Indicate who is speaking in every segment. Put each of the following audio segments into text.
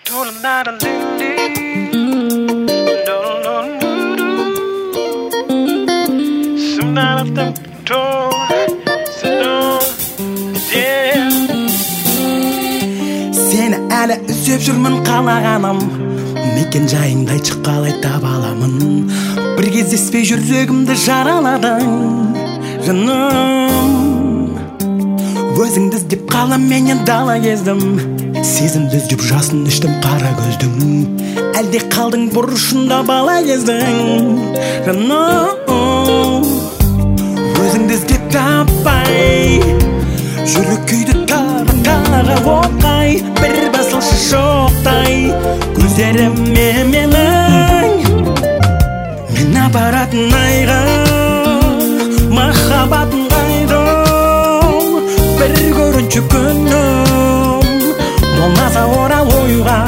Speaker 1: Seni әлі іздеп жүрмін қалағаным, мекен жайыңды айтшы қалай таба аламын. Bir кездеспей жүрегімді жараладың жаным, өзіңді іздеп қалам менен дала кездім, сезімді іздеп жасын іштім қара көздің, әлде қалдың бұрышында бала кездің жаным, өзіңді іздеп таппай жүрек күйді тағы оқай, бір басылшы шоқтай көздеріме менің, мен апаратын айға махаббатын қайда, бір көрінші күнім болмаса орал ойға,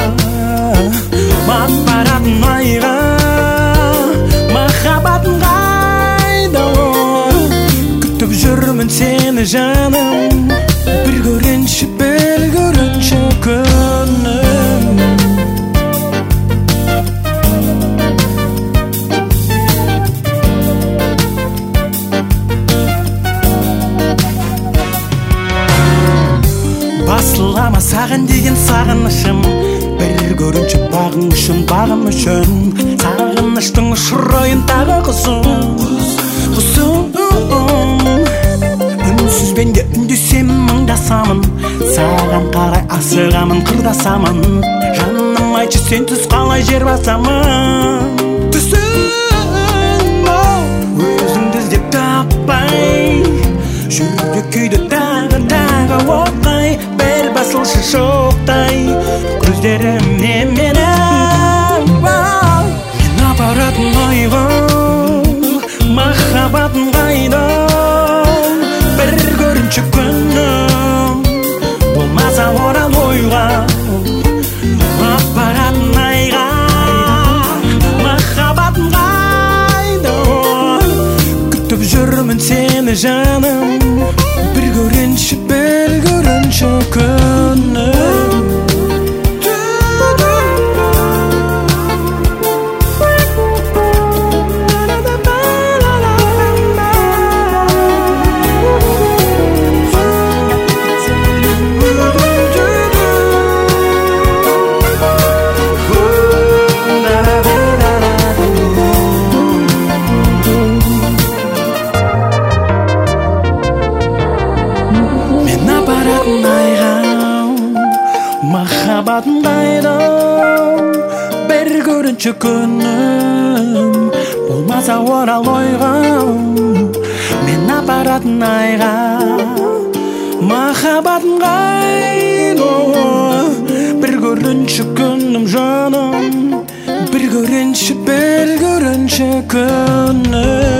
Speaker 1: апаратын айға махаббатын қайда, күтіп жүрмін сені жаным, бір көрінші күнім. Басылама саған деген сағынышым, бір көрінші бағың үшін, бағым үшін, сағыныштың ұшырайын тағы құсым. Үнсіз бенде үндесем мұңдасамын, саған қарай асығамын, қырдасамын, жаным айтшы сенсіз қалай жер басамын. Түсін өзіңді іздеп таппай жүрек күйді тағы оқай, бір басылшы шоқтай көздеріме менің, мен апаратын ойға махаббатын қайда, бір көрінші күнім болмаса орал ойға, апаратын айға махаббатын қайда, күтіп жүрмін сені жаным, бір көрінші күнім. Махаббатын қайда, бір көрінші күнім болмаса орал ойға, мен апаратын айға махаббатын қайда, бір көрінші күнім жаным, бір көрінші күнім.